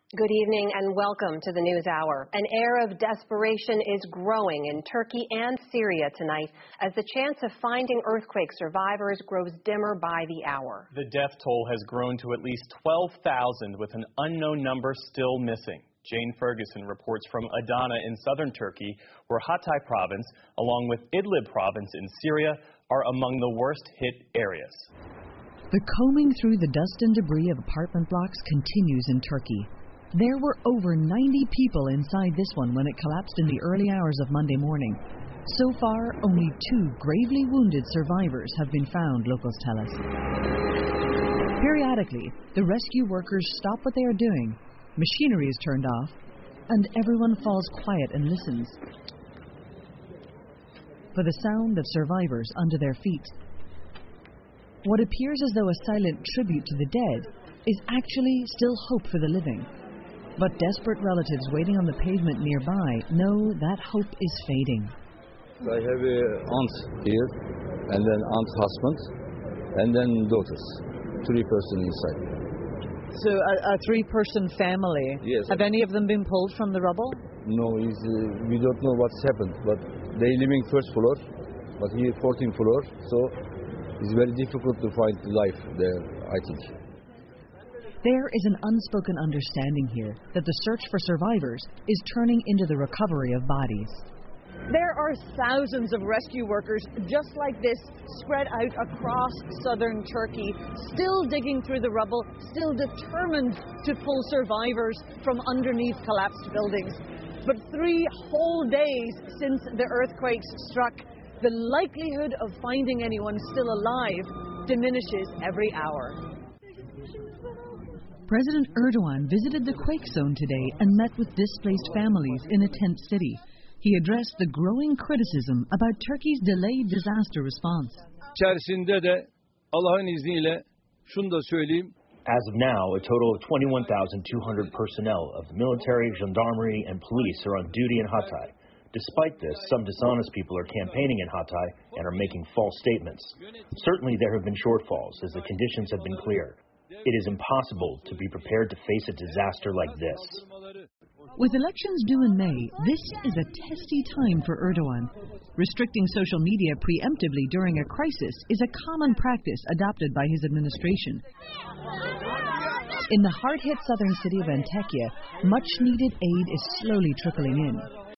Good evening and welcome to the News Hour. An air of desperation is growing in Turkey and Syria tonight as the chance of finding earthquake survivors grows dimmer by the hour. The death toll has grown to at least 12,000 with an unknown number still missing. Jane Ferguson reports from Adana in southern Turkey, where Hatay province, along with Idlib province in Syria, are among the worst hit areas. The combing through the dust and debris of apartment blocks continues in Turkey. There were over 90 people inside this one when it collapsed in the early hours of Monday morning. So far, only 2 gravely wounded survivors have been found, locals tell us. Periodically, the rescue workers stop what they are doing, machinery is turned off, and everyone falls quiet and listens for the sound of survivors under their feet. What appears as though a silent tribute to the dead is actually still hope for the living. But desperate relatives waiting on the pavement nearby know that hope is fading. I have an aunt here, and then aunt's husband, and then daughters. 3 persons inside. So a 3-person family? Yes. Have any of them been pulled from the rubble? No, we don't know what's happened, but they living first floor, but here 14th floor, so it's very difficult to find life there, I think. There is an unspoken understanding here that the search for survivors is turning into the recovery of bodies. There are thousands of rescue workers just like this spread out across southern Turkey, still digging through the rubble, still determined to pull survivors from underneath collapsed buildings. But 3 whole days since the earthquakes struck, the likelihood of finding anyone still alive diminishes every hour. President Erdogan visited the quake zone today and met with displaced families in a tent city. He addressed the growing criticism about Turkey's delayed disaster response. İçerisinde de Allah'ın izniyle şunu da söyleyeyim. As of now, a total of 21,200 personnel of the military, gendarmerie, and police are on duty in Hatay. Despite this, some dishonest people are campaigning in Hatay and are making false statements. Certainly there have been shortfalls as the conditions have been clear. It is impossible to be prepared to face a disaster like this. With elections due in May, this is a testy time for Erdogan. Restricting social media preemptively during a crisis is a common practice adopted by his administration. In the hard-hit southern city of Antakya, much-needed aid is slowly trickling in.